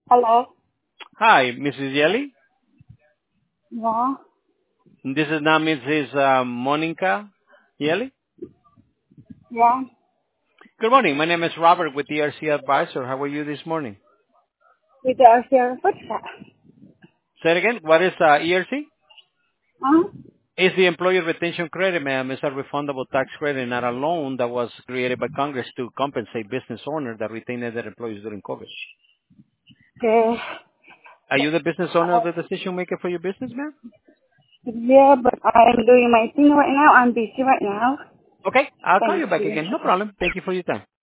Hello. Hi, Mrs. Yeli. Yeah. This is now Mrs. Monica Yeli. Yeah. Good morning. My name is Robert with ERC Advisor. How are you this morning? With the here. What's that? Say it again. What is ERC? Huh? It's the Employee Retention Credit, ma'am. It's a refundable tax credit, not a loan that was created by Congress to compensate business owners that retained their employees during COVID. Okay. Are you the business owner of the decision maker for your business, ma'am? Yeah, but I'm doing my thing right now. I'm busy right now. Okay, I'll call Thank you back you. again. No problem. Thank you for your time.